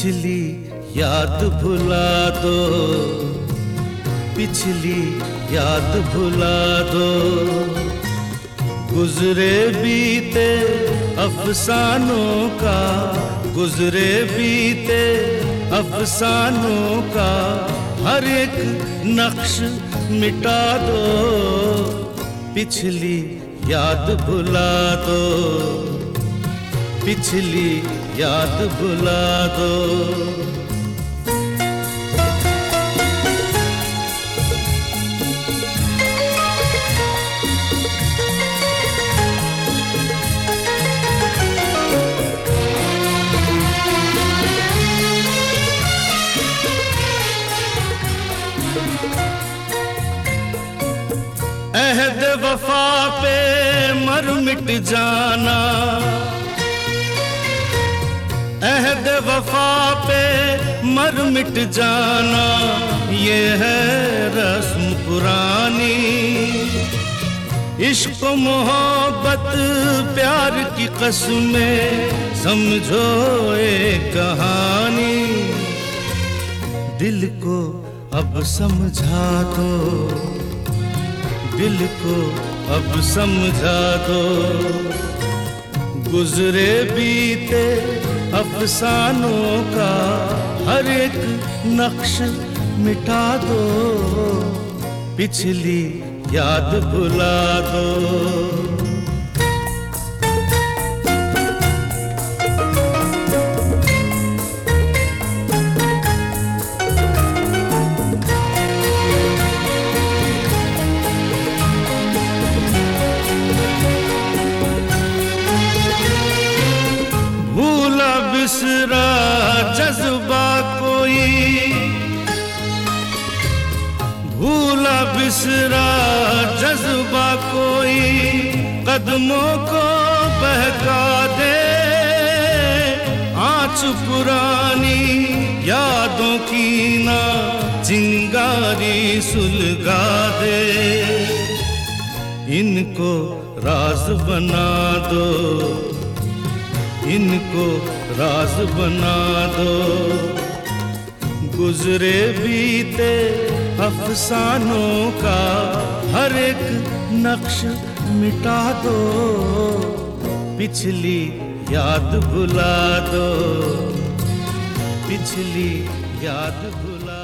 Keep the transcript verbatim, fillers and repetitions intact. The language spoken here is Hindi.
पिछली याद भुला दो, पिछली याद भुला दो। गुजरे बीते अफसानों का, गुजरे बीते अफसानों का हर एक नक्श मिटा दो। पिछली याद भुला दो, पिछली याद भुला दो। अहद वफा पे मर मिट जाना, अहद वफा पे मर मिट जाना, ये है रस्म पुरानी। इश्क मोहब्बत प्यार की कसमें समझो एक कहानी। दिल को अब समझा दो, दिल को अब समझा दो। गुजरे बीते अफसानों का हर एक नक्श मिटा दो। पिछली याद भुला दो। बिसरा जज्बा कोई, भूला बिसरा जज्बा कोई, कदमों को बहका दे। आँच पुरानी यादों की ना चिंगारी सुलगा दे। इनको राज बना दो, इनको राज बना दो। गुजरे बीते अफसानों का हर एक नक्श मिटा दो। पिछली याद भुला दो, पिछली याद भुला